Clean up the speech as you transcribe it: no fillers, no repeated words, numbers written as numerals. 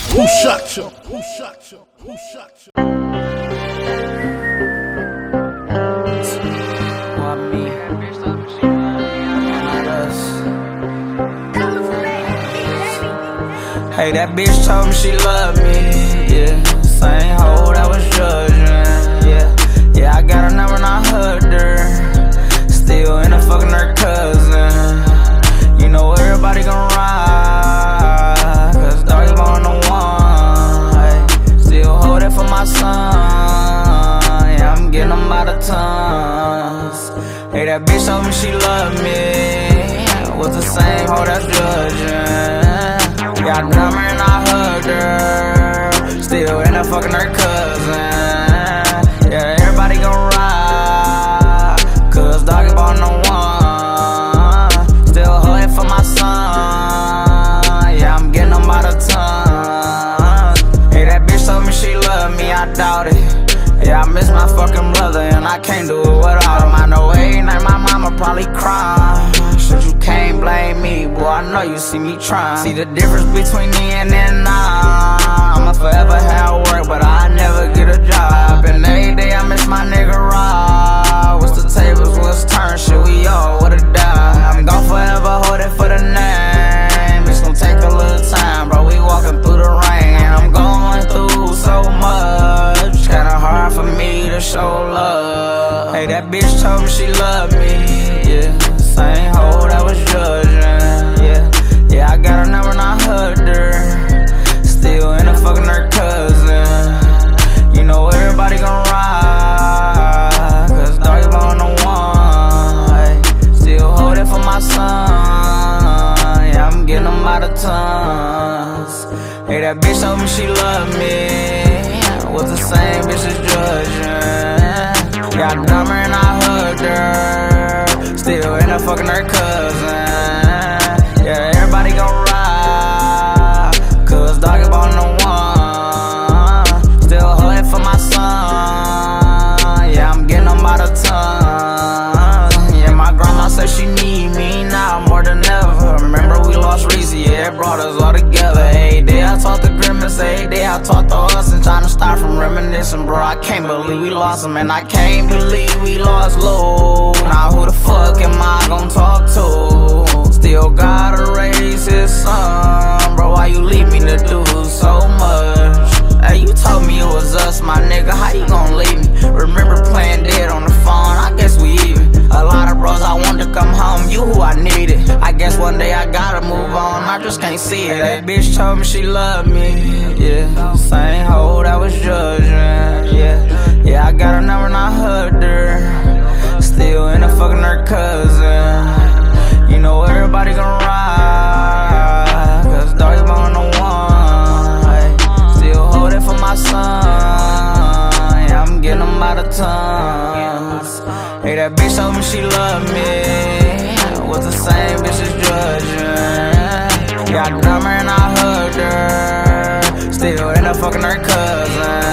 Who shot you? Who shot you? Who shot you? Hey, that bitch told me she loved me, yeah. Same hoe that was judging, yeah. I got her number and I hugged her. Still in a fucking her cousin. You know everybody gon' ride, cause doggy on the one. Hey, still hold it for my son. Yeah, I'm getting them by the tons. Hey, that bitch told me she loved me. Was the same hoe that's judging. Got a number and I hugged her. Still in a fucking her cousin. Yeah, everybody gon' ride, cause doggy on the one. Still hold it for my son. Yeah, I'm getting them by the tons. Hey, that bitch told me she loved me, I doubt it. Yeah, I miss my fucking brother and I can't do it without him. I know every night my mama probably crying. Shit, you can't blame me, boy, I know you see me trying. See the difference between me and then I'ma forever have work, but I never get a job. And every day I miss my nigga Rob. What's the tables, what's turn, shit, we all would've died. I'm gon' forever hold it for the name. It's gon' take a little time, bro, we walking through the rain. And I'm going through so much, kinda hard for me to show love. Hey, that bitch told me she loved me, yeah. Same hoe that was judging, yeah. I got her number and I hugged her. Still in a fucking her cousin. You know everybody gon' ride, cause doggy on the one. Hey, still hold it for my son. Yeah, I'm getting them by the tons. Hey, that bitch told me she loved me. Was the same bitch as judging. Got a number and I hugged her. Still in a fucking her cousin. Yeah, everybody gon' ride, cause doggy on the one. Still hold it for my son. Yeah, I'm getting them by the tons. Yeah, my grandma said she need me now more than ever. Remember we lost Reese, yeah, it brought us all together. Every day I talk to Grimace, every day I talk to us, and trying to stop from reminiscing, bro. I can't believe we lost him, and I can't believe we lost Lou. Now who the fuck am I gon' talk to? Still gotta raise his son, bro. Why you leave me to do so much? Hey, you told me it was us, my nigga. How you gon' leave me? Remember playing dead on the phone? I guess we even. A lot of bros I wanted to come home, you who I needed. I guess one day I gotta move on, I just can't see it. That bitch told me she loved me, yeah. Same hoe that was judging, yeah. I got her number and I hugged her. Still in a fucking her cousin. You know everybody gon' ride, cause doggy on the one. Hey, still hold it for my son. Yeah, I'm getting them by the tons. Hey, that bitch told me she loved me. Was the same bitch as judging. Got a number and I hugged her. Still in a fucking her cousin.